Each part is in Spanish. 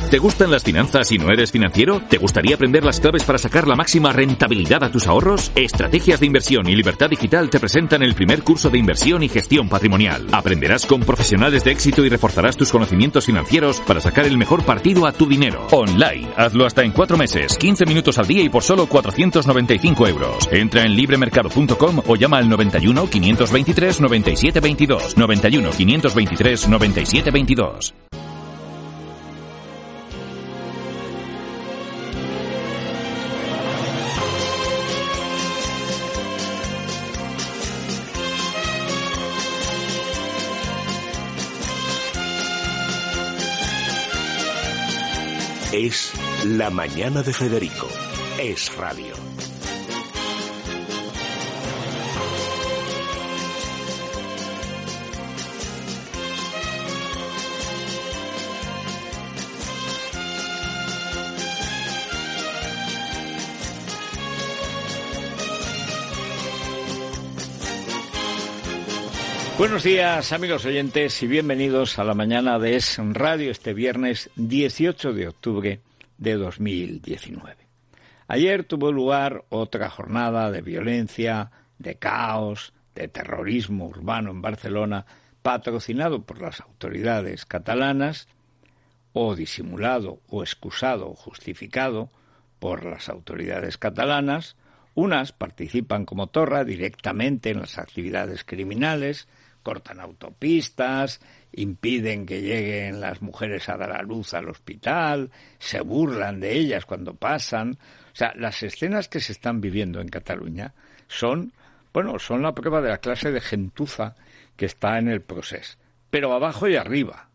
¿Te gustan las finanzas y no eres financiero? ¿Te gustaría aprender las claves para sacar la máxima rentabilidad a tus ahorros? Estrategias de Inversión y Libertad Digital te presentan el primer curso de inversión y gestión patrimonial. Aprenderás con profesionales de éxito y reforzarás tus conocimientos financieros para sacar el mejor partido a tu dinero. Online. Hazlo hasta en 4 meses, 15 minutos al día y por solo 495 euros. Entra en libremercado.com o llama al 91 523 97 22. 91 523 97 22. Es La Mañana de Federico. Es radio. Buenos días, amigos oyentes, y bienvenidos a la mañana de Es Radio este viernes 18 de octubre de 2019. Ayer tuvo lugar otra jornada de violencia, de caos, de terrorismo urbano en Barcelona, patrocinado por las autoridades catalanas, o disimulado, o excusado, o justificado por las autoridades catalanas. Unas participan como Torra directamente en las actividades criminales, cortan autopistas, impiden que lleguen las mujeres a dar a luz al hospital, se burlan de ellas cuando pasan. O sea, las escenas que se están viviendo en Cataluña son la prueba de la clase de gentuza que está en el proceso. Pero abajo y arriba,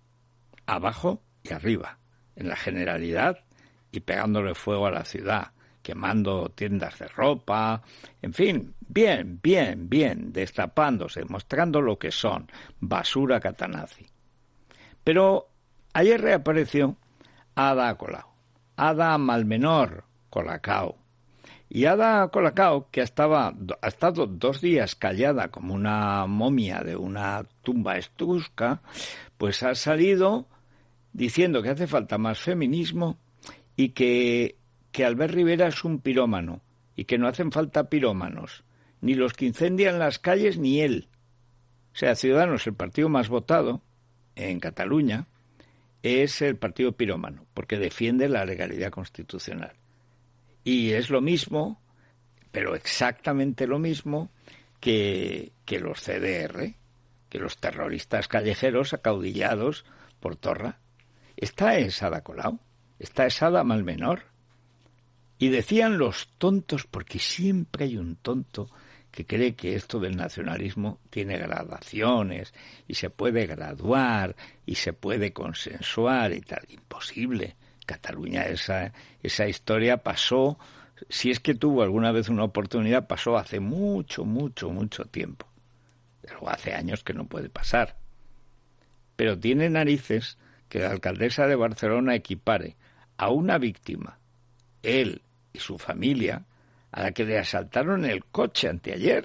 en la generalidad y pegándole fuego a la ciudad, quemando tiendas de ropa, en fin, bien, destapándose, mostrando lo que son, basura catanazi. Pero ayer reapareció Ada Colau, Ada Malmenor Colacao. Y Ada Colacao, que ha estado 2 días callada como una momia de una tumba etrusca, pues ha salido diciendo que hace falta más feminismo y que Albert Rivera es un pirómano y que no hacen falta pirómanos, ni los que incendian las calles ni él. O sea, Ciudadanos, el partido más votado en Cataluña, es el partido pirómano, porque defiende la legalidad constitucional. Y es lo mismo, pero exactamente lo mismo, que los CDR, que los terroristas callejeros acaudillados por Torra. Esta es Ada Colau, esta es Ada Malmenor. Y decían los tontos, porque siempre hay un tonto que cree que esto del nacionalismo tiene gradaciones y se puede graduar y se puede consensuar y tal. Imposible. Cataluña, esa historia pasó, si es que tuvo alguna vez una oportunidad, pasó hace mucho tiempo. Pero hace años que no puede pasar. Pero tiene narices que la alcaldesa de Barcelona equipare a una víctima, él y su familia, a la que le asaltaron el coche anteayer,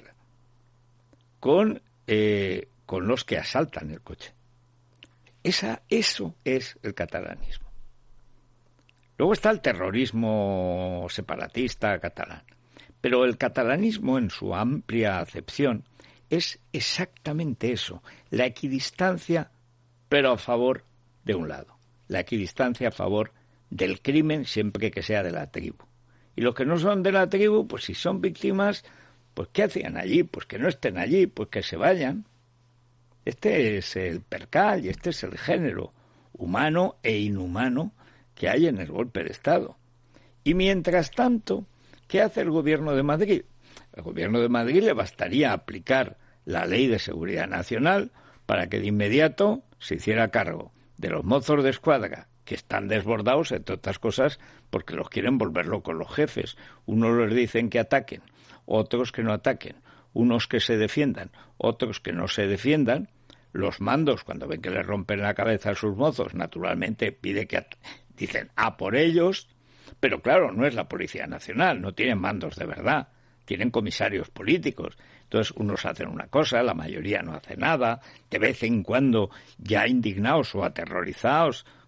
con los que asaltan el coche. Eso es el catalanismo. Luego está el terrorismo separatista catalán. Pero el catalanismo, en su amplia acepción, es exactamente eso, la equidistancia, pero a favor de un lado. La equidistancia a favor del crimen siempre que sea de la tribu. Y los que no son de la tribu, pues si son víctimas, pues ¿qué hacían allí? Pues que no estén allí, pues que se vayan. Este es el percal y este es el género humano e inhumano que hay en el golpe de Estado. Y mientras tanto, ¿qué hace el Gobierno de Madrid? Al Gobierno de Madrid le bastaría aplicar la Ley de Seguridad Nacional para que de inmediato se hiciera cargo de los mozos de escuadra, que están desbordados, entre otras cosas, porque los quieren volver locos los jefes. Unos les dicen que ataquen, otros que no ataquen, unos que se defiendan, otros que no se defiendan. Los mandos, cuando ven que les rompen la cabeza a sus mozos, naturalmente dicen a por ellos, pero claro, no es la Policía Nacional, no tienen mandos de verdad, tienen comisarios políticos. Entonces unos hacen una cosa, la mayoría no hace nada, de vez en cuando ya indignados o aterrorizados,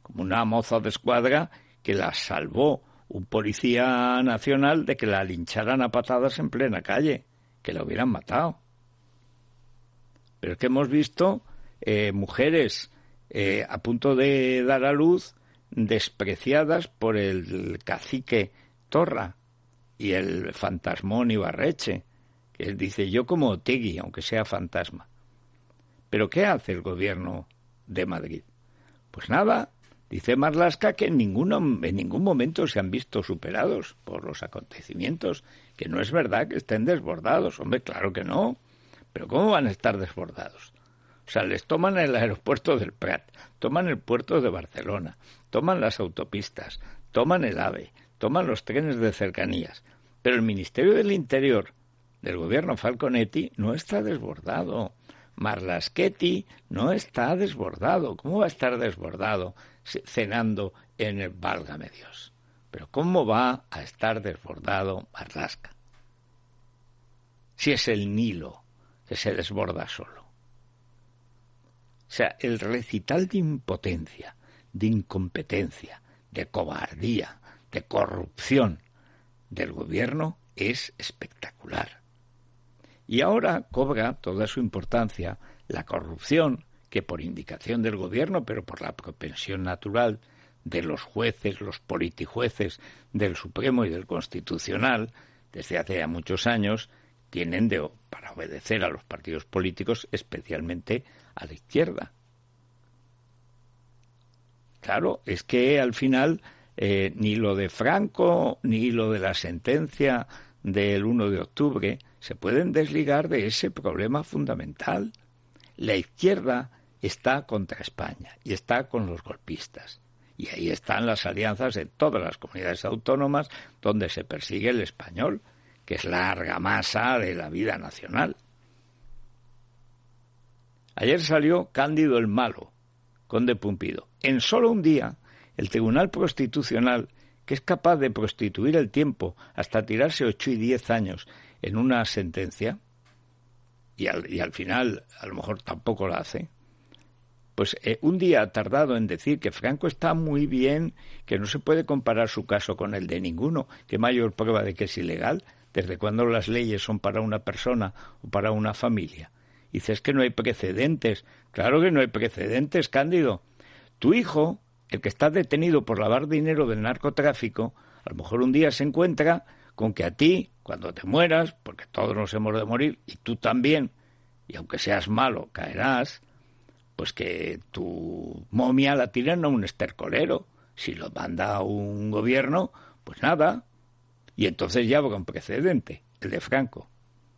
como una moza de escuadra que la salvó un policía nacional de que la lincharan a patadas en plena calle, que la hubieran matado. Pero es que hemos visto mujeres a punto de dar a luz despreciadas por el cacique Torra y el fantasmón Ibarreche, que él dice: yo como Otegi, aunque sea fantasma. ¿Pero qué hace el gobierno de Madrid? Pues nada, dice Marlaska que en ningún momento se han visto superados por los acontecimientos, que no es verdad que estén desbordados. Hombre, claro que no. ¿Pero cómo van a estar desbordados? O sea, les toman el aeropuerto del Prat, toman el puerto de Barcelona, toman las autopistas, toman el AVE, toman los trenes de cercanías. Pero el Ministerio del Interior del gobierno Falconetti no está desbordado. Marlaschetti no está desbordado. ¿Cómo va a estar desbordado cenando en el Válgame Dios? Pero ¿cómo va a estar desbordado Marlaska? Si es el Nilo que se desborda solo. O sea, el recital de impotencia, de incompetencia, de cobardía, de corrupción del gobierno es espectacular. Y ahora cobra toda su importancia la corrupción que, por indicación del gobierno, pero por la propensión natural de los jueces, los politijueces del Supremo y del Constitucional, desde hace ya muchos años, tienen para obedecer a los partidos políticos, especialmente a la izquierda. Claro, es que al final ni lo de Franco ni lo de la sentencia del 1 de octubre se pueden desligar de ese problema fundamental. La izquierda está contra España y está con los golpistas. Y ahí están las alianzas de todas las comunidades autónomas donde se persigue el español, que es la argamasa de la vida nacional. Ayer salió Cándido el Malo, conde Pumpido. En solo un día, el Tribunal Constitucional, que es capaz de prostituir el tiempo hasta tirarse 8 y 10 años en una sentencia, y al final a lo mejor tampoco la hace, pues un día ha tardado en decir que Franco está muy bien, que no se puede comparar su caso con el de ninguno, que mayor prueba de que es ilegal. ¿Desde cuándo las leyes son para una persona o para una familia? Dices que no hay precedentes. Claro que no hay precedentes, Cándido. Tu hijo, el que está detenido por lavar dinero del narcotráfico, a lo mejor un día se encuentra con que a ti, cuando te mueras, porque todos nos hemos de morir, y tú también, y aunque seas malo, caerás, pues que tu momia la tiran a un estercolero. Si lo manda un gobierno, pues nada. Y entonces ya habrá un precedente, el de Franco.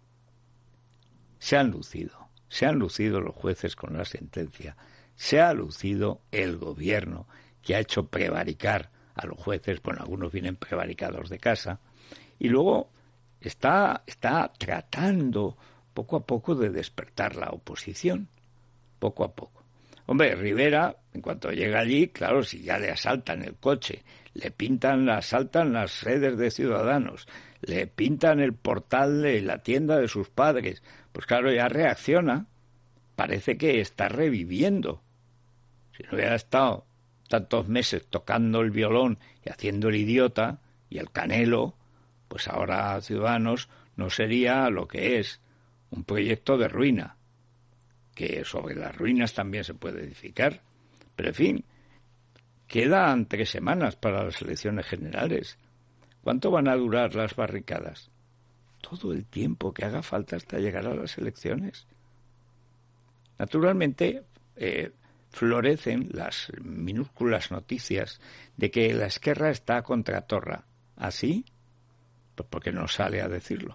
Se han lucido los jueces con la sentencia, se ha lucido el gobierno, que ha hecho prevaricar a los jueces, bueno, algunos vienen prevaricados de casa, y luego está tratando poco a poco de despertar la oposición, poco a poco. Hombre, Rivera, en cuanto llega allí, claro, si ya le asaltan el coche, le asaltan las sedes de Ciudadanos, le pintan el portal de la tienda de sus padres, pues claro, ya reacciona, parece que está reviviendo. Si no hubiera estado tantos meses tocando el violón y haciendo el idiota y el canelo, pues ahora Ciudadanos no sería lo que es, un proyecto de ruina, que sobre las ruinas también se puede edificar. Pero en fin, quedan 3 semanas para las elecciones generales. ¿Cuánto van a durar las barricadas? Todo el tiempo que haga falta hasta llegar a las elecciones. Naturalmente, florecen las minúsculas noticias de que la Esquerra está contra Torra. ¿Así? Pues porque no sale a decirlo.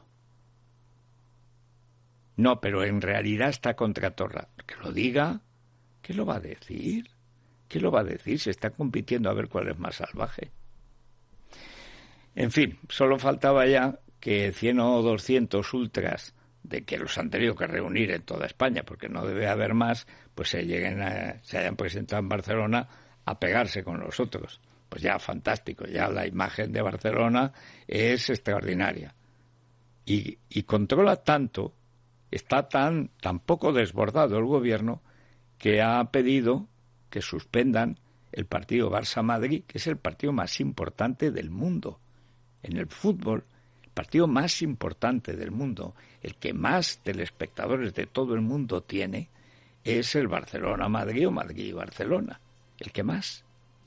No, pero en realidad está contra Torra. Que lo diga, ¿qué lo va a decir? ¿Qué lo va a decir? Se está compitiendo a ver cuál es más salvaje. En fin, solo faltaba ya que 100 o 200 ultras de que los han tenido que reunir en toda España, porque no debe haber más, pues se hayan presentado en Barcelona a pegarse con los otros. Pues ya fantástico, ya la imagen de Barcelona es extraordinaria. Y controla tanto, está tan poco desbordado el gobierno, que ha pedido que suspendan el partido Barça-Madrid, que es el partido más importante del mundo. En el fútbol, el partido más importante del mundo, el que más telespectadores de todo el mundo tiene, es el Barcelona-Madrid o Madrid-Barcelona. El que más.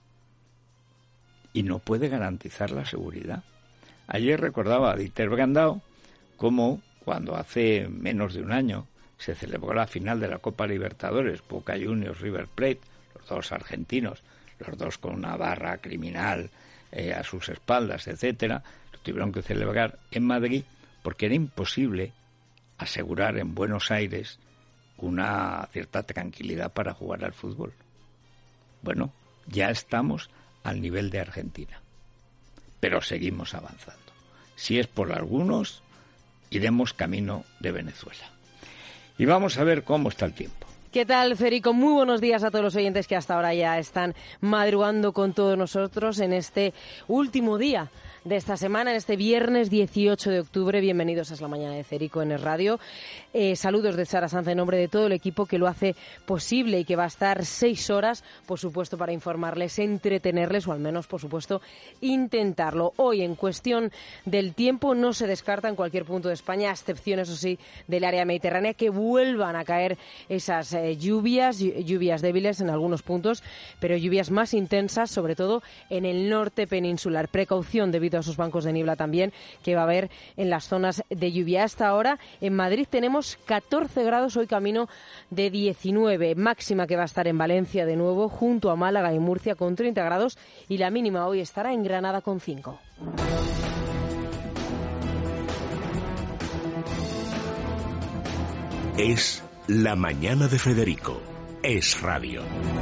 Y no puede garantizar la seguridad. Ayer recordaba a Dieter Brandao cómo cuando hace menos de un año se celebró la final de la Copa Libertadores, Boca Juniors, River Plate, los dos argentinos, los dos con una barra criminal a sus espaldas, etcétera, lo tuvieron que celebrar en Madrid porque era imposible asegurar en Buenos Aires una cierta tranquilidad para jugar al fútbol. Bueno, ya estamos al nivel de Argentina, pero seguimos avanzando. Si es por algunos, iremos camino de Venezuela. Y vamos a ver cómo está el tiempo. ¿Qué tal, Federico? Muy buenos días a todos los oyentes que hasta ahora ya están madrugando con todos nosotros en este último día de esta semana, en este viernes 18 de octubre. Bienvenidos a Es la Mañana de Federico en el radio. Saludos de Sara Sanz en nombre de todo el equipo que lo hace posible y que va a estar 6 horas, por supuesto, para informarles, entretenerles o al menos, por supuesto, intentarlo. Hoy, en cuestión del tiempo, no se descarta en cualquier punto de España, a excepción, eso sí, del área mediterránea, que vuelvan a caer esas lluvias débiles en algunos puntos, pero lluvias más intensas, sobre todo en el norte peninsular. Precaución debido a esos bancos de niebla también que va a haber en las zonas de lluvia. Hasta ahora en Madrid tenemos 14 grados, hoy camino de 19, máxima que va a estar en Valencia de nuevo, junto a Málaga y Murcia con 30 grados y la mínima hoy estará en Granada con 5. Es La Mañana de Federico. Es radio.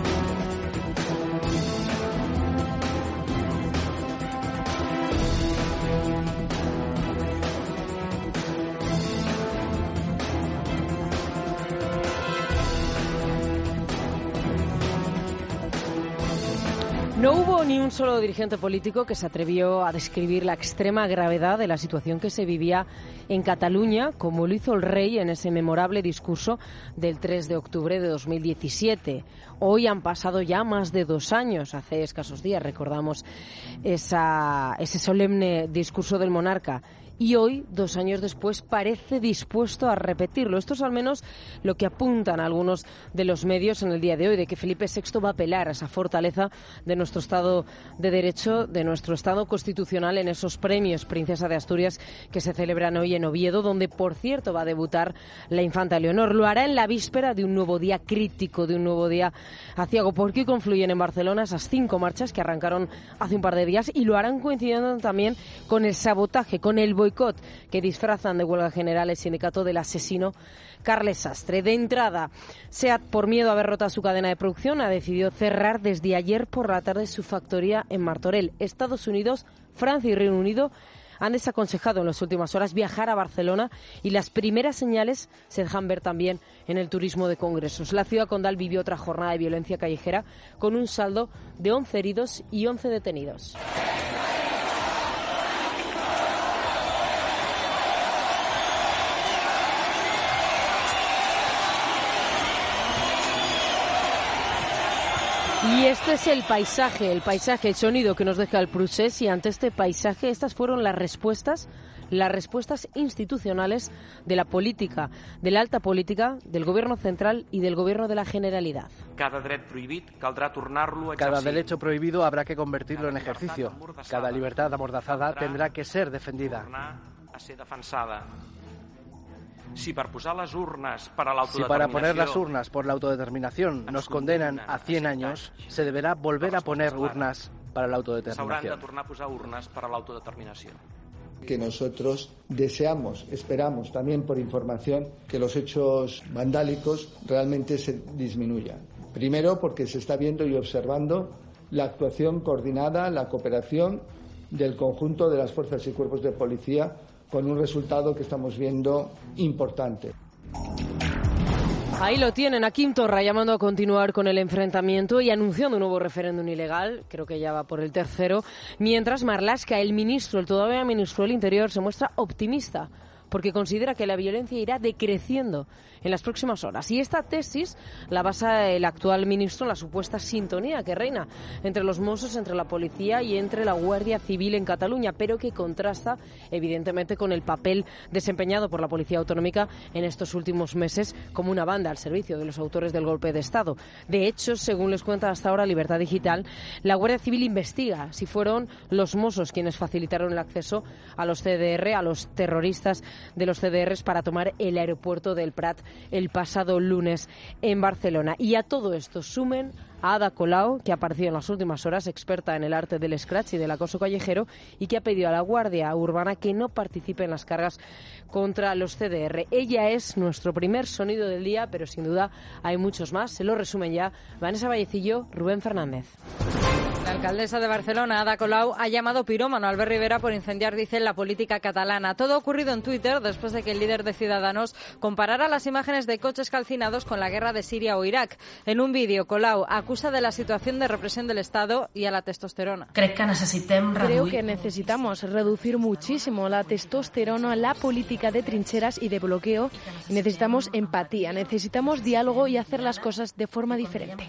No hubo ni un solo dirigente político que se atrevió a describir la extrema gravedad de la situación que se vivía en Cataluña, como lo hizo el rey en ese memorable discurso del 3 de octubre de 2017. Hoy han pasado ya más de 2 años, hace escasos días recordamos ese solemne discurso del monarca. Y hoy, 2 años después, parece dispuesto a repetirlo. Esto es al menos lo que apuntan algunos de los medios en el día de hoy, de que Felipe VI va a apelar a esa fortaleza de nuestro Estado de Derecho, de nuestro Estado constitucional en esos premios Princesa de Asturias que se celebran hoy en Oviedo, donde, por cierto, va a debutar la infanta Leonor. Lo hará en la víspera de un nuevo día crítico, de un nuevo día aciago, porque confluyen en Barcelona esas 5 marchas que arrancaron hace un par de días y lo harán coincidiendo también con el sabotaje, con el boicot que disfrazan de huelga general el sindicato del asesino Carles Sastre. De entrada, SEAT, por miedo a haber roto su cadena de producción, ha decidido cerrar desde ayer por la tarde su factoría en Martorell. Estados Unidos, Francia y Reino Unido han desaconsejado en las últimas horas viajar a Barcelona y las primeras señales se dejan ver también en el turismo de congresos. La ciudad condal vivió otra jornada de violencia callejera con un saldo de 11 heridos y 11 detenidos. Y este es el paisaje, el sonido que nos deja el Prusés, y ante este paisaje estas fueron las respuestas institucionales de la política, de la alta política, del Gobierno central y del Gobierno de la Generalidad. Cada derecho prohibido habrá que convertirlo en ejercicio. Cada libertad amordazada tendrá que ser defendida. Si para poner las urnas por la autodeterminación nos condenan a 100 años, se deberá volver a poner urnas para la autodeterminación. Que nosotros deseamos, esperamos también por información que los hechos vandálicos realmente se disminuyan. Primero porque se está viendo y observando la actuación coordinada, la cooperación del conjunto de las fuerzas y cuerpos de policía, con un resultado que estamos viendo importante. Ahí lo tienen, a Quim Torra llamando a continuar con el enfrentamiento y anunciando un nuevo referéndum ilegal, creo que ya va por el 3º, mientras Marlaska, el todavía ministro del Interior, se muestra optimista porque considera que la violencia irá decreciendo en las próximas horas. Y esta tesis la basa el actual ministro en la supuesta sintonía que reina entre los Mossos, entre la policía y entre la Guardia Civil en Cataluña, pero que contrasta evidentemente con el papel desempeñado por la Policía Autonómica en estos últimos meses como una banda al servicio de los autores del golpe de Estado. De hecho, según les cuenta hasta ahora Libertad Digital, la Guardia Civil investiga si fueron los Mossos quienes facilitaron el acceso a los CDR, a los terroristas de los CDRs, para tomar el aeropuerto del Prat el pasado lunes en Barcelona. Y a todo esto sumen a Ada Colau, que ha aparecido en las últimas horas, experta en el arte del scratch y del acoso callejero, y que ha pedido a la Guardia Urbana que no participe en las cargas contra los CDR. Ella es nuestro primer sonido del día, pero sin duda hay muchos más. Se lo resumen ya Vanessa Vallecillo, Rubén Fernández. La alcaldesa de Barcelona, Ada Colau, ha llamado pirómano a Albert Rivera por incendiar, dice, la política catalana. Todo ha ocurrido en Twitter después de que el líder de Ciudadanos comparara las imágenes de coches calcinados con la guerra de Siria o Irak. En un vídeo, Colau acusa de la situación de represión del Estado y a la testosterona. Creo que necesitamos reducir muchísimo la testosterona, la política de trincheras y de bloqueo. Y necesitamos empatía, necesitamos diálogo y hacer las cosas de forma diferente.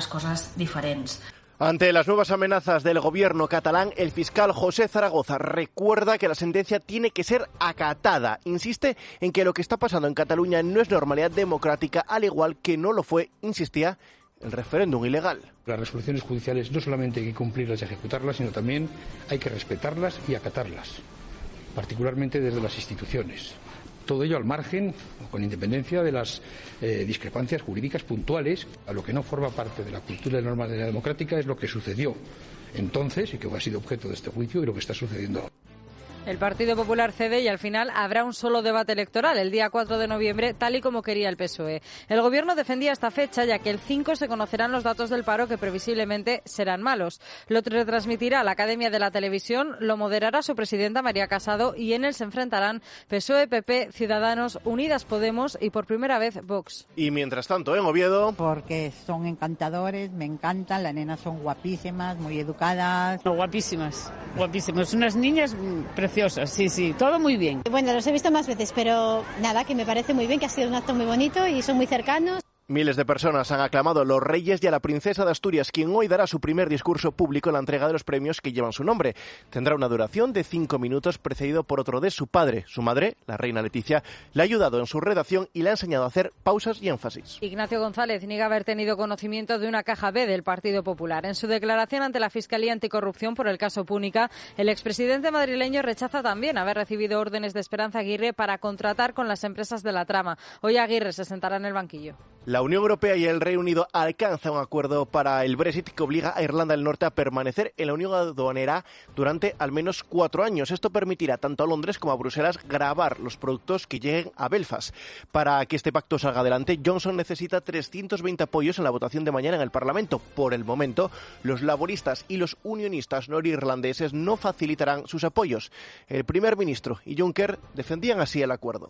Ante las nuevas amenazas del gobierno catalán, el fiscal José Zaragoza recuerda que la sentencia tiene que ser acatada. Insiste en que lo que está pasando en Cataluña no es normalidad democrática, al igual que no lo fue, insistía, el referéndum ilegal. Las resoluciones judiciales no solamente hay que cumplirlas y ejecutarlas, sino también hay que respetarlas y acatarlas, particularmente desde las instituciones. Todo ello al margen, con independencia de las discrepancias jurídicas puntuales. A lo que no forma parte de la cultura de la normalidad democrática es lo que sucedió entonces y que ha sido objeto de este juicio y lo que está sucediendo ahora. El Partido Popular cede y al final habrá un solo debate electoral el día 4 de noviembre, tal y como quería el PSOE. El Gobierno defendía esta fecha, ya que el 5 se conocerán los datos del paro, que previsiblemente serán malos. Lo retransmitirá la Academia de la Televisión, lo moderará su presidenta María Casado y en él se enfrentarán PSOE, PP, Ciudadanos, Unidas Podemos y por primera vez Vox. Y mientras tanto, en Oviedo... Porque son encantadores, me encantan, las nenas son guapísimas, muy educadas. No, guapísimas, unas niñas preciosas. Sí, todo muy bien. Bueno, los he visto más veces, pero nada, que me parece muy bien, que ha sido un acto muy bonito y son muy cercanos. Miles de personas han aclamado a los reyes y a la princesa de Asturias, quien hoy dará su primer discurso público en la entrega de los premios que llevan su nombre. Tendrá una duración de 5 minutos, precedido por otro de su padre. Su madre, la reina Leticia, le ha ayudado en su redacción y le ha enseñado a hacer pausas y énfasis. Ignacio González niega haber tenido conocimiento de una caja B del Partido Popular. En su declaración ante la Fiscalía Anticorrupción por el caso Púnica, el expresidente madrileño rechaza también haber recibido órdenes de Esperanza Aguirre para contratar con las empresas de la trama. Hoy Aguirre se sentará en el banquillo. La Unión Europea y el Reino Unido alcanzan un acuerdo para el Brexit que obliga a Irlanda del Norte a permanecer en la Unión Aduanera durante al menos 4 años. Esto permitirá tanto a Londres como a Bruselas gravar los productos que lleguen a Belfast. Para que este pacto salga adelante, Johnson necesita 320 apoyos en la votación de mañana en el Parlamento. Por el momento, los laboristas y los unionistas norirlandeses no facilitarán sus apoyos. El primer ministro y Juncker defendían así el acuerdo.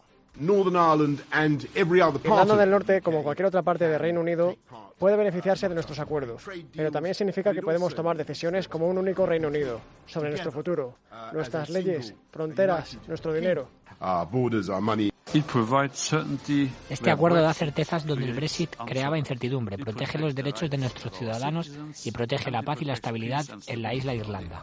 Irlanda del Norte, como cualquier otra parte del Reino Unido, puede beneficiarse de nuestros acuerdos, pero también significa que podemos tomar decisiones como un único Reino Unido sobre nuestro futuro, nuestras leyes, fronteras, nuestro dinero. Este acuerdo da certezas donde el Brexit creaba incertidumbre, protege los derechos de nuestros ciudadanos y protege la paz y la estabilidad en la isla de Irlanda.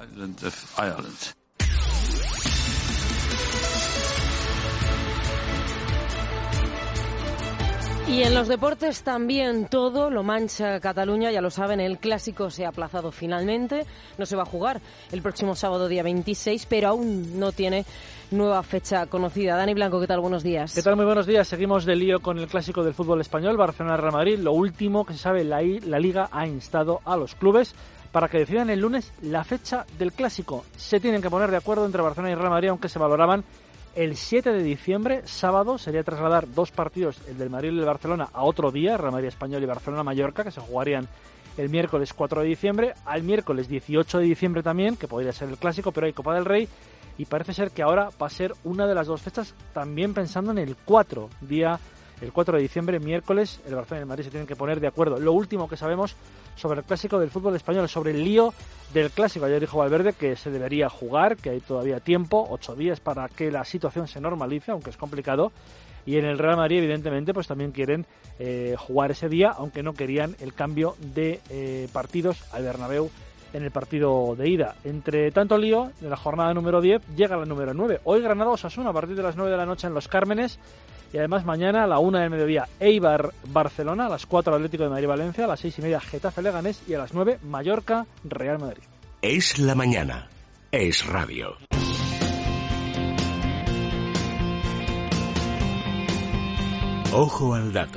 Y en los deportes también todo lo mancha Cataluña, ya lo saben, el clásico se ha aplazado finalmente, no se va a jugar el próximo sábado día 26, pero aún no tiene nueva fecha conocida. Dani Blanco, ¿qué tal? Buenos días. ¿Qué tal? Muy buenos días. Seguimos de lío con el clásico del fútbol español, Barcelona-Real Madrid. Lo último que se sabe, la Liga ha instado a los clubes para que decidan el lunes la fecha del clásico. Se tienen que poner de acuerdo entre Barcelona y Real Madrid, aunque se valoraban el 7 de diciembre, sábado, sería trasladar 2 partidos, el del Madrid y el de Barcelona, a otro día, Real Madrid Español y Barcelona-Mallorca, que se jugarían el miércoles 4 de diciembre, al miércoles 18 de diciembre también, que podría ser el clásico, pero hay Copa del Rey, y parece ser que ahora va a ser una de las 2 fechas, también pensando en el 4, día el 4 de diciembre, miércoles, el Barcelona y el Madrid se tienen que poner de acuerdo. Lo último que sabemos sobre el clásico del fútbol español, sobre el lío del clásico. Ayer dijo Valverde que se debería jugar, que hay todavía tiempo, 8 días para que la situación se normalice, aunque es complicado. Y en el Real Madrid, evidentemente, pues también quieren jugar ese día, aunque no querían el cambio de partidos al Bernabéu en el partido de ida. Entre tanto lío, de la jornada número 10 llega la número 9. Hoy Granada-Osasuna a partir de las 9 de la noche en Los Cármenes. Y además mañana a la 1 del mediodía Eibar-Barcelona, a las 4 Atlético de Madrid-Valencia, a las 6:30 Getafe-Leganés y a las 9 Mallorca-Real Madrid. Es la mañana. Es radio. Ojo al dato.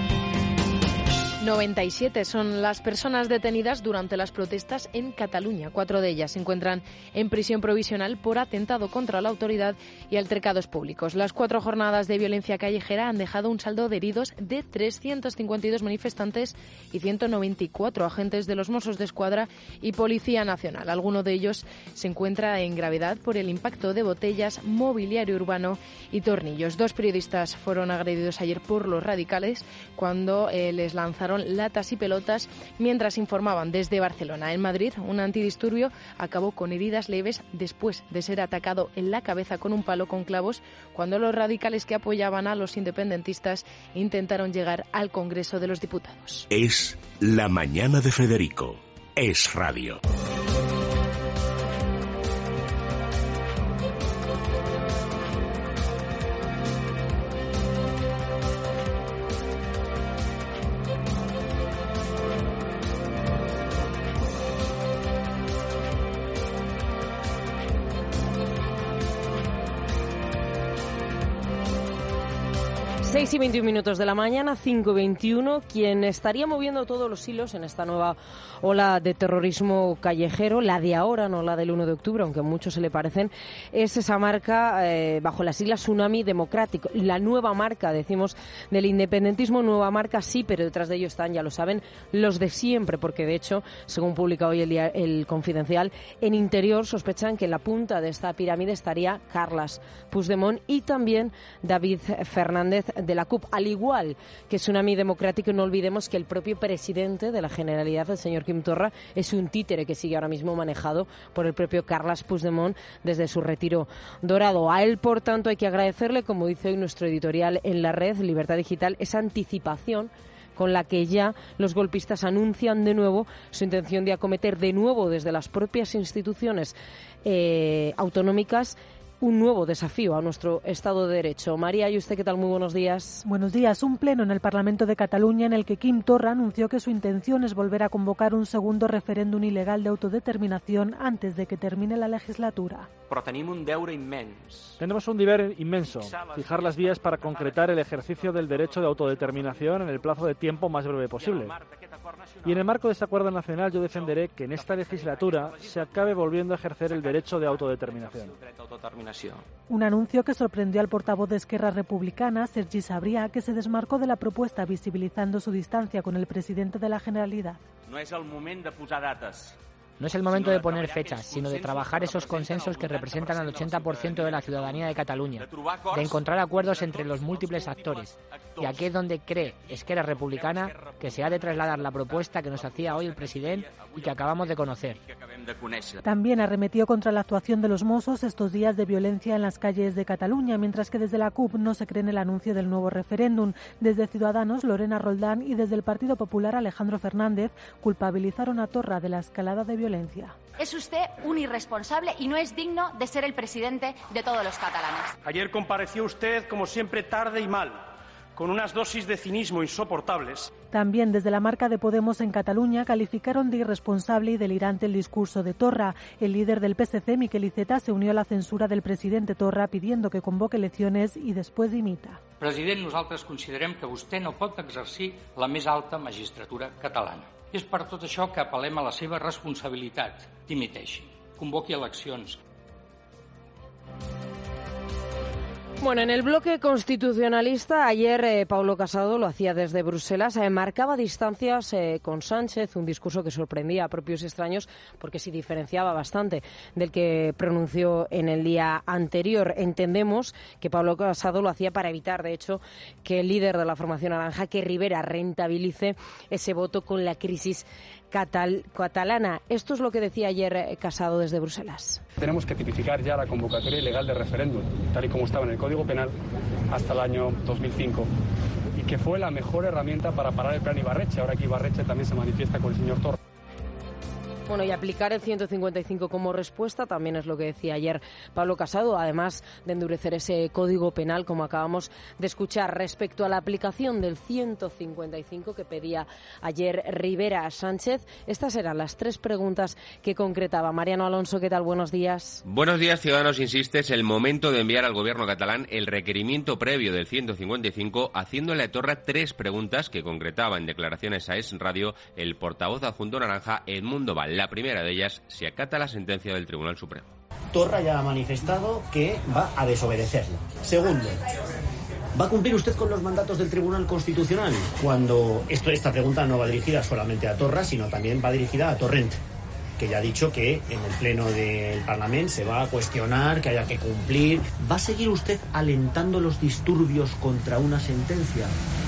97 son las personas detenidas durante las protestas en Cataluña. 4 de ellas se encuentran en prisión provisional por atentado contra la autoridad y altercados públicos. Las 4 jornadas de violencia callejera han dejado un saldo de heridos de 352 manifestantes y 194 agentes de los Mossos de Escuadra y Policía Nacional. Alguno de ellos se encuentra en gravedad por el impacto de botellas, mobiliario urbano y tornillos. 2 periodistas fueron agredidos ayer por los radicales cuando les lanzaron latas y pelotas mientras informaban desde Barcelona. En Madrid, un antidisturbio acabó con heridas leves después de ser atacado en la cabeza con un palo con clavos cuando los radicales que apoyaban a los independentistas intentaron llegar al Congreso de los Diputados. Es la mañana de Federico. Es radio. Y 21 minutos de la mañana, 5:21. Quien estaría moviendo todos los hilos en esta nueva ola de terrorismo callejero, la de ahora, no la del 1 de octubre, aunque a muchos se le parecen, es esa marca bajo las siglas Tsunami Democrático. La nueva marca, decimos, del independentismo, nueva marca sí, pero detrás de ello están, ya lo saben, los de siempre, porque de hecho, según publica hoy el Confidencial, en Interior sospechan que en la punta de esta pirámide estaría Carles Puigdemont y también David Fernández de la CUP, al igual que Tsunami Democrático. No olvidemos que el propio presidente de la Generalitat, el señor Quim Torra, es un títere que sigue ahora mismo manejado por el propio Carles Puigdemont desde su retiro dorado. A él, por tanto, hay que agradecerle, como dice hoy nuestro editorial en la red Libertad Digital, esa anticipación con la que ya los golpistas anuncian de nuevo su intención de acometer de nuevo desde las propias instituciones autonómicas un nuevo desafío a nuestro Estado de Derecho. María, ¿y usted qué tal? Muy buenos días. Buenos días. Un pleno en el Parlamento de Cataluña en el que Quim Torra anunció que su intención es volver a convocar un segundo referéndum ilegal de autodeterminación antes de que termine la legislatura. Tenemos un deber inmenso, fijar las vías para concretar el ejercicio del derecho de autodeterminación en el plazo de tiempo más breve posible. Y en el marco de este acuerdo nacional yo defenderé que en esta legislatura se acabe volviendo a ejercer el derecho de autodeterminación. Un anuncio que sorprendió al portavoz de Esquerra Republicana, Sergi Sabrià, que se desmarcó de la propuesta visibilizando su distancia con el presidente de la Generalitat. No es el momento de posar dates. No es el momento de poner fechas, sino de trabajar esos consensos que representan al 80% de la ciudadanía de Cataluña, de encontrar acuerdos entre los múltiples actores. Y aquí es donde cree Esquerra Republicana que se ha de trasladar la propuesta que nos hacía hoy el presidente y que acabamos de conocer. También arremetió contra la actuación de los Mossos estos días de violencia en las calles de Cataluña, mientras que desde la CUP no se cree en el anuncio del nuevo referéndum. Desde Ciudadanos, Lorena Roldán, y desde el Partido Popular, Alejandro Fernández, culpabilizaron a Torra de la escalada de violencia. Es usted un irresponsable y no es digno de ser el presidente de todos los catalanes. Ayer compareció usted, como siempre, tarde y mal, con unas dosis de cinismo insoportables. También desde la marca de Podemos en Cataluña calificaron de irresponsable y delirante el discurso de Torra. El líder del PSC, Miquel Iceta, se unió a la censura del presidente Torra pidiendo que convoque elecciones y después dimita. President, nosaltres considerem que vostè no pot exercir la més alta magistratura catalana. És per tot això que apel·lem a la seva responsabilitat. Dimiteixi. Convoqui eleccions. Bueno, en el bloque constitucionalista, ayer Pablo Casado lo hacía desde Bruselas, marcaba distancias con Sánchez, un discurso que sorprendía a propios y extraños porque se diferenciaba bastante del que pronunció en el día anterior. Entendemos que Pablo Casado lo hacía para evitar, de hecho, que el líder de la formación naranja, que Rivera, rentabilice ese voto con la crisis catalana. Esto es lo que decía ayer Casado desde Bruselas. Tenemos que tipificar ya la convocatoria ilegal de referéndum, tal y como estaba en el Código Penal hasta el año 2005, y que fue la mejor herramienta para parar el plan Ibarretxe. Ahora que Ibarretxe también se manifiesta con el señor Torra. Bueno, y aplicar el 155 como respuesta también es lo que decía ayer Pablo Casado, además de endurecer ese código penal, como acabamos de escuchar. Respecto a la aplicación del 155 que pedía ayer Rivera a Sánchez, estas eran las 3 preguntas que concretaba. Mariano Alonso, ¿qué tal? Buenos días. Buenos días, Ciudadanos. Insiste, es el momento de enviar al gobierno catalán el requerimiento previo del 155, haciéndole a Torra 3 preguntas que concretaba en declaraciones a Es Radio el portavoz adjunto naranja Edmundo Val. La primera de ellas, si acata la sentencia del Tribunal Supremo. Torra ya ha manifestado que va a desobedecerlo. Segundo, ¿va a cumplir usted con los mandatos del Tribunal Constitucional? Cuando esta pregunta no va dirigida solamente a Torra, sino también va dirigida a Torrent, que ya ha dicho que en el Pleno del Parlamento se va a cuestionar, que haya que cumplir. ¿Va a seguir usted alentando los disturbios contra una sentencia?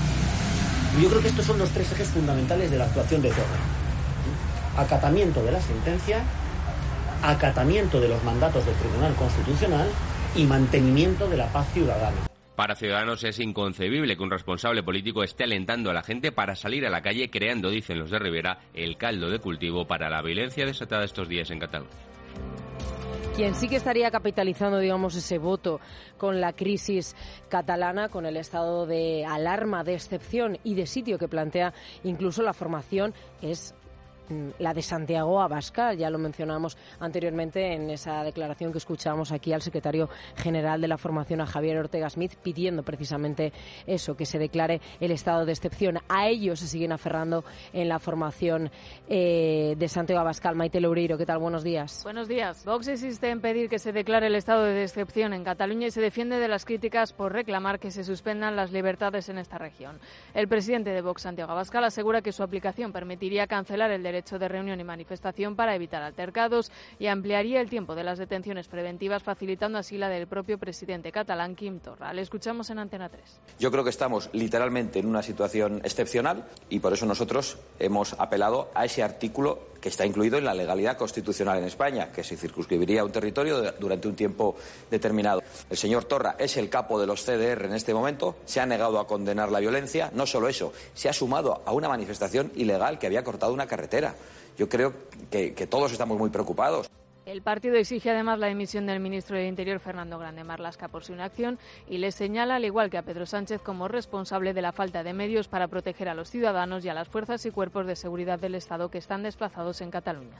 Yo creo que estos son los 3 ejes fundamentales de la actuación de Torra. Acatamiento de la sentencia, acatamiento de los mandatos del Tribunal Constitucional y mantenimiento de la paz ciudadana. Para Ciudadanos es inconcebible que un responsable político esté alentando a la gente para salir a la calle, creando, dicen los de Rivera, el caldo de cultivo para la violencia desatada estos días en Cataluña. Quien sí que estaría capitalizando, digamos, ese voto con la crisis catalana, con el estado de alarma, de excepción y de sitio que plantea incluso la formación, es la de Santiago Abascal. Ya lo mencionamos anteriormente en esa declaración que escuchábamos aquí al secretario general de la formación, a Javier Ortega Smith, pidiendo precisamente eso, que se declare el estado de excepción. A ello se siguen aferrando en la formación de Santiago Abascal. Maite Loureiro, ¿qué tal? Buenos días. Buenos días. Vox insiste en pedir que se declare el estado de excepción en Cataluña y se defiende de las críticas por reclamar que se suspendan las libertades en esta región. El presidente de Vox, Santiago Abascal, asegura que su aplicación permitiría cancelar el derecho de reunión y manifestación para evitar altercados y ampliaría el tiempo de las detenciones preventivas, facilitando así la del propio presidente catalán, Quim Torra. Le escuchamos en Antena 3. Yo creo que estamos literalmente en una situación excepcional y por eso nosotros hemos apelado a ese artículo que está incluido en la legalidad constitucional en España, que se circunscribiría a un territorio durante un tiempo determinado. El señor Torra es el capo de los CDR en este momento, se ha negado a condenar la violencia, no solo eso, se ha sumado a una manifestación ilegal que había cortado una carretera. Yo creo que todos estamos muy preocupados. El partido exige además la dimisión del ministro de Interior, Fernando Grande Marlaska, por su inacción y le señala, al igual que a Pedro Sánchez, como responsable de la falta de medios para proteger a los ciudadanos y a las fuerzas y cuerpos de seguridad del Estado que están desplazados en Cataluña.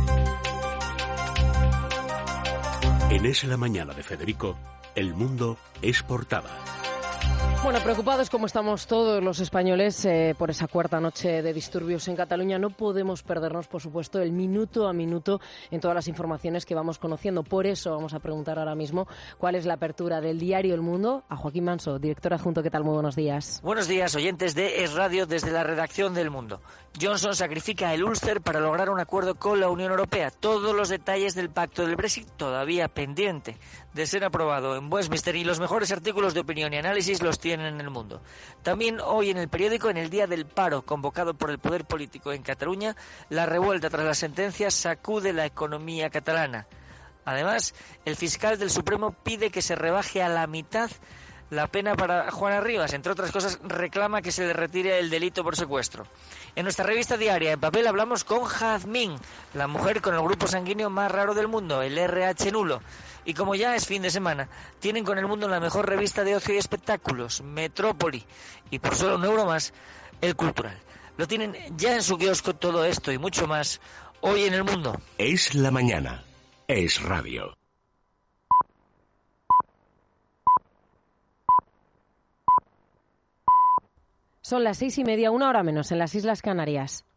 En Es la Mañana de Federico, El Mundo es portada. Bueno, preocupados como estamos todos los españoles por esa cuarta noche de disturbios en Cataluña, no podemos perdernos, por supuesto, el minuto a minuto en todas las informaciones que vamos conociendo. Por eso vamos a preguntar ahora mismo cuál es la apertura del diario El Mundo a Joaquín Manso, director adjunto. ¿Qué tal? Muy buenos días. Buenos días, oyentes de Es Radio, desde la redacción del Mundo. Johnson sacrifica el Ulster para lograr un acuerdo con la Unión Europea. Todos los detalles del pacto del Brexit todavía pendiente de ser aprobado en Westminster, y los mejores artículos de opinión y análisis los tienen en El Mundo. También hoy en el periódico, en el día del paro convocado por el poder político en Cataluña, la revuelta tras las sentencias sacude la economía catalana. Además, el fiscal del Supremo pide que se rebaje a la mitad la pena para Juana Rivas. Entre otras cosas, reclama que se le retire el delito por secuestro. En nuestra revista diaria en papel hablamos con Jazmín, la mujer con el grupo sanguíneo más raro del mundo, el RH nulo. Y como ya es fin de semana, tienen con El Mundo la mejor revista de ocio y espectáculos, Metrópoli. Y por solo €1 más, El Cultural. Lo tienen ya en su kiosco, todo esto y mucho más, hoy en El Mundo. Es la mañana. Es radio. Son las 6:30, 1 hora menos, en las Islas Canarias.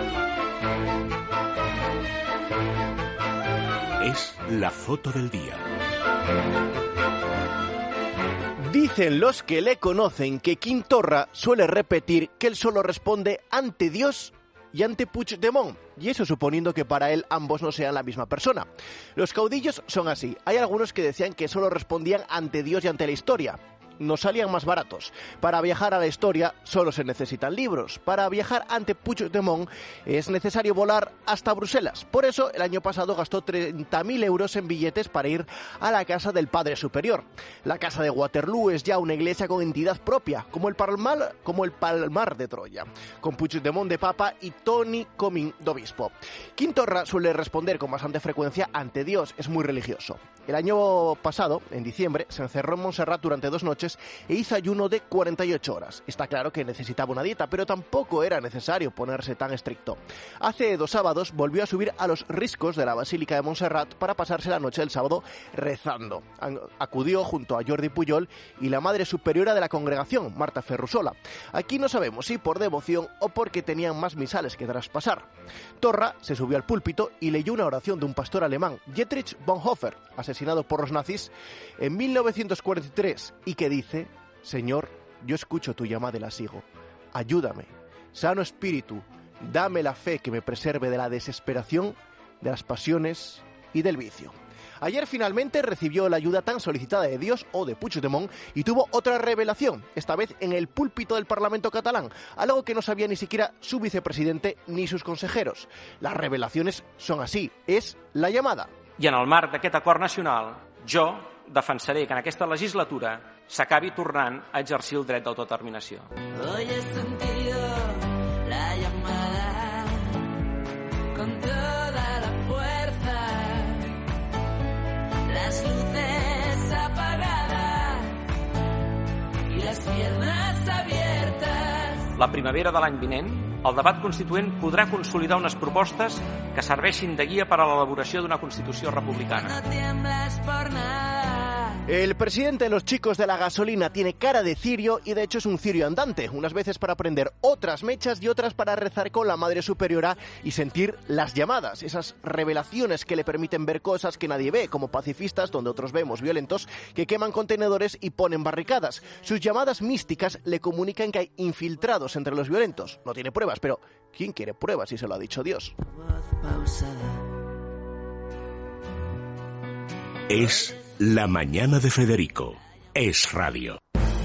Es la foto del día. Dicen los que le conocen que Quim Torra suele repetir que él solo responde ante Dios y ante Puigdemont, y eso suponiendo que para él ambos no sean la misma persona. Los caudillos son así. Hay algunos que decían que solo respondían ante Dios y ante la historia. Nos salían más baratos. Para viajar a la historia solo se necesitan libros. Para viajar ante Puigdemont es necesario volar hasta Bruselas. Por eso el año pasado gastó 30.000 euros en billetes para ir a la casa del Padre Superior. La casa de Waterloo es ya una iglesia con entidad propia, como el Palmar de Troya, con Puigdemont de Papa y Toni Comín de Obispo. Quim Torra suele responder con bastante frecuencia ante Dios, es muy religioso. El año pasado, en diciembre, se encerró en Montserrat durante 2 noches e hizo ayuno de 48 horas. Está claro que necesitaba una dieta, pero tampoco era necesario ponerse tan estricto. Hace 2 sábados volvió a subir a los riscos de la Basílica de Montserrat para pasarse la noche del sábado rezando. Acudió junto a Jordi Pujol y la Madre Superiora de la congregación, Marta Ferrusola. Aquí no sabemos si por devoción o porque tenían más misales que traspasar. Torra se subió al púlpito y leyó una oración de un pastor alemán, Dietrich Bonhoeffer, asesinado por los nazis en 1943, y que dice: Señor, yo escucho tu llamada y la sigo. Ayúdame, sano espíritu, dame la fe que me preserve de la desesperación, de las pasiones y del vicio. Ayer finalmente recibió la ayuda tan solicitada de Dios o de Puigdemont y tuvo otra revelación, esta vez en el púlpito del Parlamento catalán, algo que no sabía ni siquiera su vicepresidente ni sus consejeros. Las revelaciones son así, es la llamada. I en el marc d'aquest acord nacional, jo defensaré que en aquesta legislatura s'acabi tornant a exercir el dret d'autodeterminació. Hoy he sentido la llamada con toda la fuerza, las luces apagadas y las piernas abiertas. La primavera de l'any vinent, el debat constituent podrà consolidar unes propostes que serveixin de guia per a l'elaboració d'una Constitució republicana. No tiemblas por nada. El presidente de los chicos de la gasolina tiene cara de cirio y de hecho es un cirio andante, unas veces para prender otras mechas y otras para rezar con la Madre Superiora y sentir las llamadas, esas revelaciones que le permiten ver cosas que nadie ve, como pacifistas, donde otros vemos violentos, que queman contenedores y ponen barricadas. Sus llamadas místicas le comunican que hay infiltrados entre los violentos. No tiene pruebas, pero ¿quién quiere pruebas si se lo ha dicho Dios? Es La Mañana de Federico. Es radio.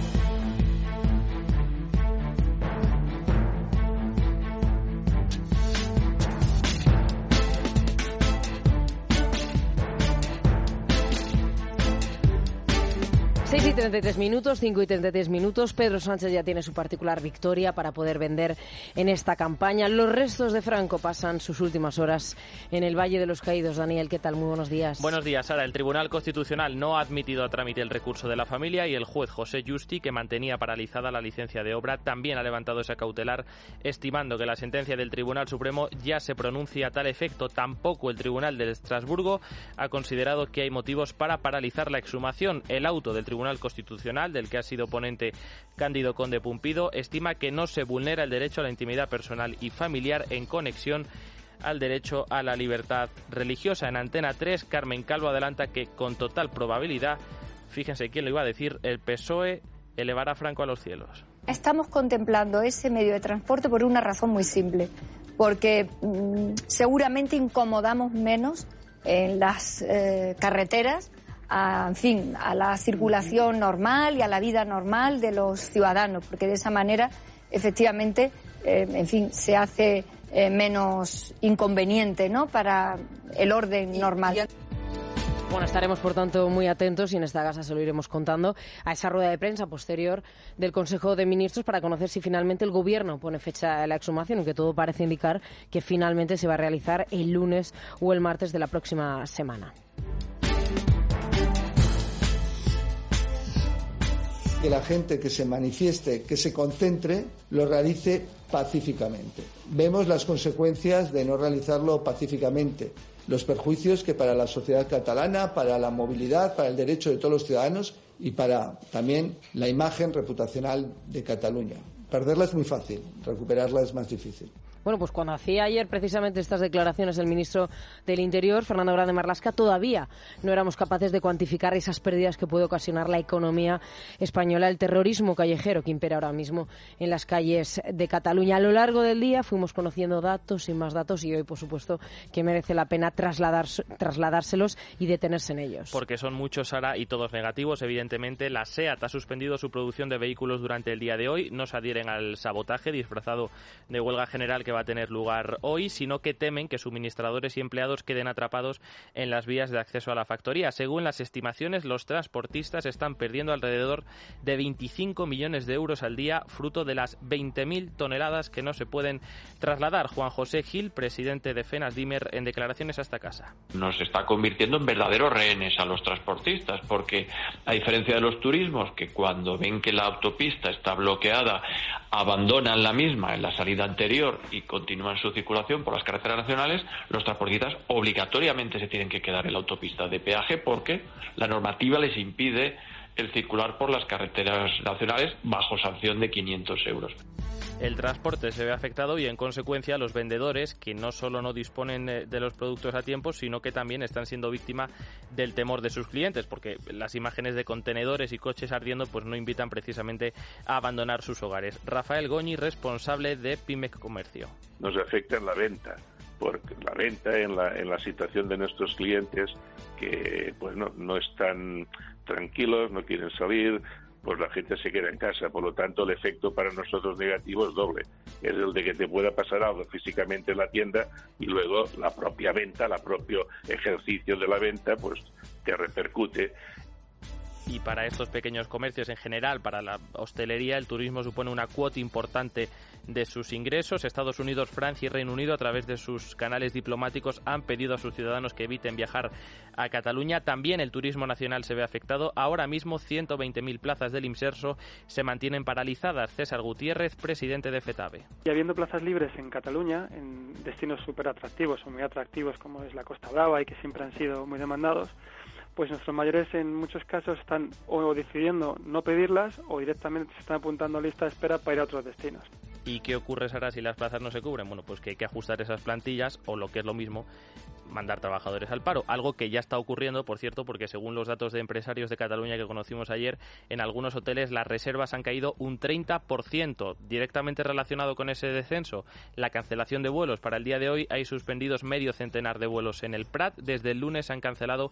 Y 33 minutos, 5 y 33 minutos. Pedro Sánchez ya tiene su particular victoria para poder vender en esta campaña. Los restos de Franco pasan sus últimas horas en el Valle de los Caídos. Daniel, ¿qué tal? Muy buenos días. Buenos días, Sara. El Tribunal Constitucional no ha admitido a trámite el recurso de la familia y el juez José Justi, que mantenía paralizada la licencia de obra, también ha levantado esa cautelar, estimando que la sentencia del Tribunal Supremo ya se pronuncia a tal efecto. Tampoco el Tribunal de Estrasburgo ha considerado que hay motivos para paralizar la exhumación. El auto del Tribunal Constitucional, del que ha sido ponente Cándido Conde Pumpido, estima que no se vulnera el derecho a la intimidad personal y familiar en conexión al derecho a la libertad religiosa. En Antena 3, Carmen Calvo adelanta que con total probabilidad, fíjense quién lo iba a decir, el PSOE elevará a Franco a los cielos. Estamos contemplando ese medio de transporte por una razón muy simple, porque seguramente incomodamos menos en las carreteras a la circulación normal y a la vida normal de los ciudadanos, porque de esa manera, efectivamente, se hace menos inconveniente, ¿no?, para el orden normal. Bueno, estaremos, por tanto, muy atentos y en esta casa se lo iremos contando a esa rueda de prensa posterior del Consejo de Ministros para conocer si finalmente el Gobierno pone fecha a la exhumación, aunque todo parece indicar que finalmente se va a realizar el lunes o el martes de la próxima semana. Que la gente que se manifieste, que se concentre, lo realice pacíficamente. Vemos las consecuencias de no realizarlo pacíficamente, los perjuicios que para la sociedad catalana, para la movilidad, para el derecho de todos los ciudadanos y para también la imagen reputacional de Cataluña. Perderla es muy fácil, recuperarla es más difícil. Bueno, pues cuando hacía ayer precisamente estas declaraciones el ministro del Interior, Fernando Grande Marlaska, todavía no éramos capaces de cuantificar esas pérdidas que puede ocasionar la economía española, el terrorismo callejero que impera ahora mismo en las calles de Cataluña. A lo largo del día fuimos conociendo datos y más datos y hoy, por supuesto, que merece la pena trasladárselos y detenerse en ellos. Porque son muchos, Sara, y todos negativos. Evidentemente, la SEAT ha suspendido su producción de vehículos durante el día de hoy. No se adhieren al sabotaje disfrazado de huelga general que va a tener lugar hoy, sino que temen que suministradores y empleados queden atrapados en las vías de acceso a la factoría. Según las estimaciones, los transportistas están perdiendo alrededor de 25 millones de euros al día, fruto de las 20.000 toneladas que no se pueden trasladar. Juan José Gil, presidente de FENASDIMER, en declaraciones a esta casa. Nos está convirtiendo en verdaderos rehenes a los transportistas, porque a diferencia de los turismos, que cuando ven que la autopista está bloqueada, abandonan la misma en la salida anterior y continúan su circulación por las carreteras nacionales, los transportistas obligatoriamente se tienen que quedar en la autopista de peaje porque la normativa les impide el circular por las carreteras nacionales bajo sanción de 500 euros. El transporte se ve afectado y, en consecuencia, los vendedores, que no solo no disponen de los productos a tiempo, sino que también están siendo víctima del temor de sus clientes, porque las imágenes de contenedores y coches ardiendo pues no invitan precisamente a abandonar sus hogares. Rafael Goñi, responsable de Pimec Comercio. Nos afecta en la venta, porque la venta en la situación de nuestros clientes que pues no están tranquilos, no quieren salir, pues la gente se queda en casa. Por lo tanto, el efecto para nosotros negativo es doble. Es el de que te pueda pasar algo físicamente en la tienda y luego la propia venta, el propio ejercicio de la venta, pues te repercute. Y para estos pequeños comercios en general, para la hostelería, el turismo supone una cuota importante de sus ingresos. Estados Unidos, Francia y Reino Unido, a través de sus canales diplomáticos, han pedido a sus ciudadanos que eviten viajar a Cataluña. También el turismo nacional se ve afectado. Ahora mismo 120.000 plazas del Imserso se mantienen paralizadas. César Gutiérrez, presidente de FETAVE. Y habiendo plazas libres en Cataluña, en destinos súper atractivos o muy atractivos como es la Costa Brava y que siempre han sido muy demandados, pues nuestros mayores en muchos casos están o decidiendo no pedirlas o directamente se están apuntando a lista de espera para ir a otros destinos. ¿Y qué ocurre, Sara, si las plazas no se cubren? Bueno, pues que hay que ajustar esas plantillas o, lo que es lo mismo, mandar trabajadores al paro. Algo que ya está ocurriendo, por cierto, porque según los datos de empresarios de Cataluña que conocimos ayer, en algunos hoteles las reservas han caído un 30%. Directamente relacionado con ese descenso, la cancelación de vuelos. Para el día de hoy hay suspendidos medio centenar de vuelos en el Prat. Desde el lunes se han cancelado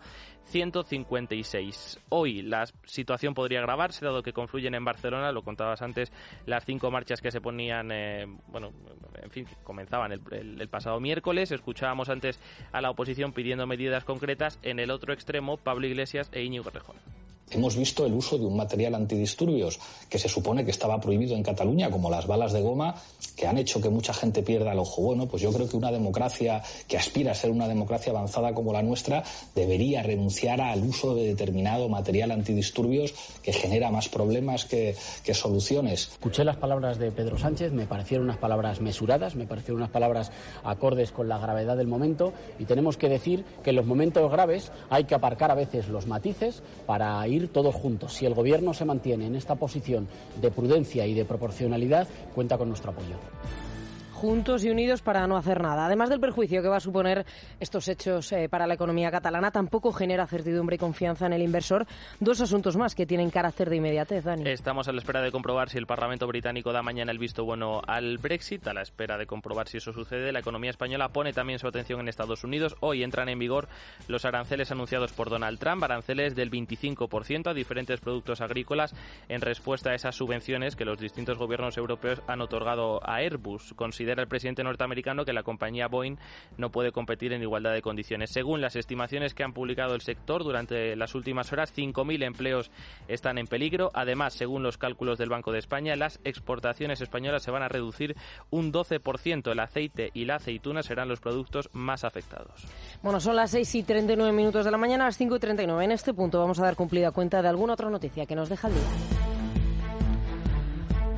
156. Hoy la situación podría agravarse, dado que confluyen en Barcelona, lo contabas antes, las 5 marchas que se ponían, que comenzaban el pasado miércoles. Escuchábamos antes a la oposición pidiendo medidas concretas. En el otro extremo, Pablo Iglesias e Íñigo Errejón. Hemos visto el uso de un material antidisturbios que se supone que estaba prohibido en Cataluña, como las balas de goma, que han hecho que mucha gente pierda el ojo. Bueno, pues yo creo que una democracia que aspira a ser una democracia avanzada como la nuestra debería renunciar al uso de determinado material antidisturbios que genera más problemas que soluciones. Escuché las palabras de Pedro Sánchez, me parecieron unas palabras mesuradas, me parecieron unas palabras acordes con la gravedad del momento, y tenemos que decir que en los momentos graves hay que aparcar a veces los matices para ir todos juntos. Si el Gobierno se mantiene en esta posición de prudencia y de proporcionalidad, cuenta con nuestro apoyo. Juntos y unidos para no hacer nada. Además del perjuicio que va a suponer estos hechos para la economía catalana, tampoco genera certidumbre y confianza en el inversor. Dos asuntos más que tienen carácter de inmediatez, Dani. Estamos a la espera de comprobar si el Parlamento británico da mañana el visto bueno al Brexit. A la espera de comprobar si eso sucede, la economía española pone también su atención en Estados Unidos. Hoy entran en vigor los aranceles anunciados por Donald Trump, aranceles del 25% a diferentes productos agrícolas en respuesta a esas subvenciones que los distintos gobiernos europeos han otorgado a Airbus. Considera el presidente norteamericano que la compañía Boeing no puede competir en igualdad de condiciones. Según las estimaciones que han publicado el sector durante las últimas horas, 5.000 empleos están en peligro. Además, según los cálculos del Banco de España, las exportaciones españolas se van a reducir un 12%. El aceite y la aceituna serán los productos más afectados. Bueno, son las 6:39 de la mañana, las 5:39. En este punto vamos a dar cumplida cuenta de alguna otra noticia que nos deja el día.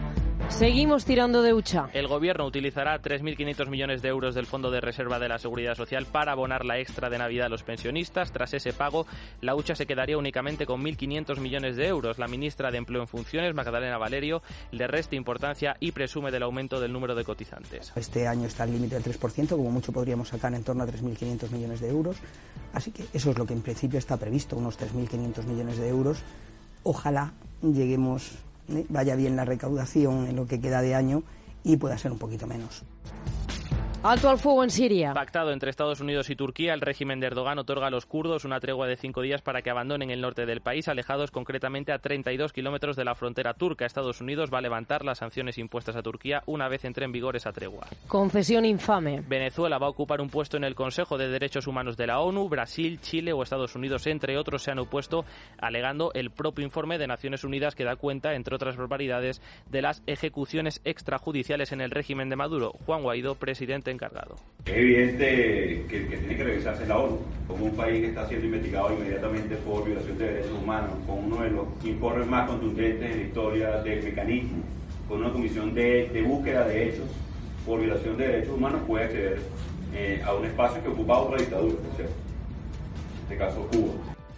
Seguimos tirando de hucha. El Gobierno utilizará 3.500 millones de euros del Fondo de Reserva de la Seguridad Social para abonar la extra de Navidad a los pensionistas. Tras ese pago, la hucha se quedaría únicamente con 1.500 millones de euros. La ministra de Empleo en funciones, Magdalena Valerio, le resta importancia y presume del aumento del número de cotizantes. Este año está el límite del 3%, como mucho podríamos sacar en torno a 3.500 millones de euros. Así que eso es lo que en principio está previsto, unos 3.500 millones de euros. Ojalá lleguemos, vaya bien la recaudación en lo que queda de año y pueda ser un poquito menos. Alto al fuego en Siria. Pactado entre Estados Unidos y Turquía, el régimen de Erdogan otorga a los kurdos una tregua de 5 días para que abandonen el norte del país, alejados concretamente a 32 kilómetros de la frontera turca. Estados Unidos va a levantar las sanciones impuestas a Turquía una vez entre en vigor esa tregua. Concesión infame. Venezuela va a ocupar un puesto en el Consejo de Derechos Humanos de la ONU. Brasil, Chile o Estados Unidos, entre otros, se han opuesto, alegando el propio informe de Naciones Unidas que da cuenta, entre otras barbaridades, de las ejecuciones extrajudiciales en el régimen de Maduro. Juan Guaidó, presidente encargado. Es evidente que tiene que revisarse la ONU como un país que está siendo investigado inmediatamente por violación de derechos humanos, con uno de los informes más contundentes en la historia del mecanismo, con una comisión de búsqueda de hechos por violación de derechos humanos, puede acceder a un espacio que ocupa otra dictadura, por cierto, en este caso Cuba.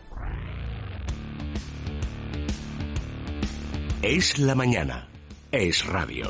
Es la mañana. Es radio.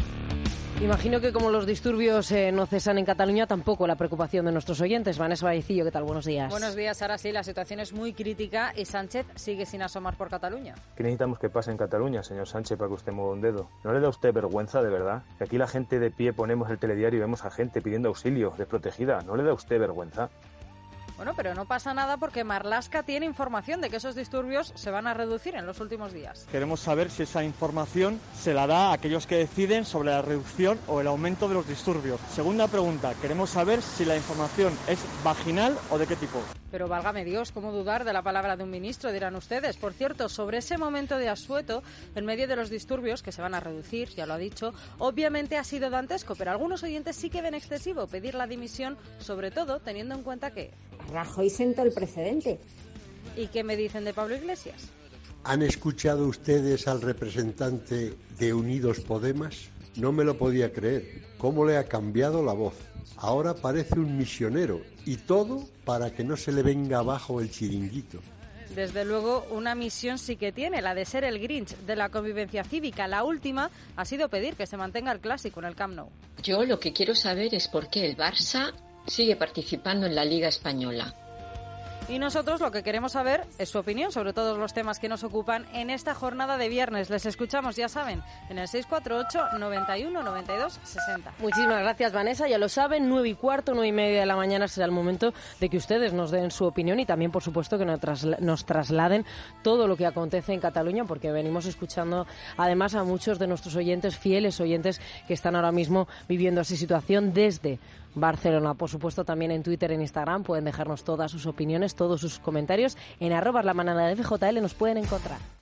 Imagino que como los disturbios no cesan en Cataluña, tampoco la preocupación de nuestros oyentes. Vanessa Vallecillo, ¿qué tal? Buenos días. Buenos días, Sara. Sí, la situación es muy crítica y Sánchez sigue sin asomar por Cataluña. ¿Qué necesitamos que pase en Cataluña, señor Sánchez, para que usted mueva un dedo? ¿No le da a usted vergüenza, de verdad? Que aquí la gente de pie ponemos el telediario y vemos a gente pidiendo auxilio, desprotegida. ¿No le da a usted vergüenza? Bueno, pero no pasa nada porque Marlaska tiene información de que esos disturbios se van a reducir en los últimos días. Queremos saber si esa información se la da a aquellos que deciden sobre la reducción o el aumento de los disturbios. Segunda pregunta, queremos saber si la información es vaginal o de qué tipo. Pero válgame Dios, ¿cómo dudar de la palabra de un ministro? Dirán ustedes. Por cierto, sobre ese momento de asueto, en medio de los disturbios, que se van a reducir, ya lo ha dicho, obviamente ha sido dantesco, pero algunos oyentes sí que ven excesivo pedir la dimisión, sobre todo teniendo en cuenta que Rajoy sentó el precedente. ¿Y qué me dicen de Pablo Iglesias? ¿Han escuchado ustedes al representante de Unidos Podemos? No me lo podía creer. ¿Cómo le ha cambiado la voz? Ahora parece un misionero y todo para que no se le venga abajo el chiringuito. Desde luego, una misión sí que tiene, la de ser el Grinch de la convivencia cívica. La última ha sido pedir que se mantenga el clásico en el Camp Nou. Yo lo que quiero saber es por qué el Barça sigue participando en la Liga Española. Y nosotros lo que queremos saber es su opinión sobre todos los temas que nos ocupan en esta jornada de viernes. Les escuchamos, ya saben, en el 648 91 92 60. Muchísimas gracias, Vanessa. Ya lo saben, 9:15, 9:30 de la mañana será el momento de que ustedes nos den su opinión y también, por supuesto, que nos trasladen todo lo que acontece en Cataluña, porque venimos escuchando además a muchos de nuestros oyentes, fieles oyentes, que están ahora mismo viviendo esa situación desde Barcelona. Por supuesto, también en Twitter, en Instagram pueden dejarnos todas sus opiniones, todos sus comentarios. En @lamanada de FJL nos pueden encontrar.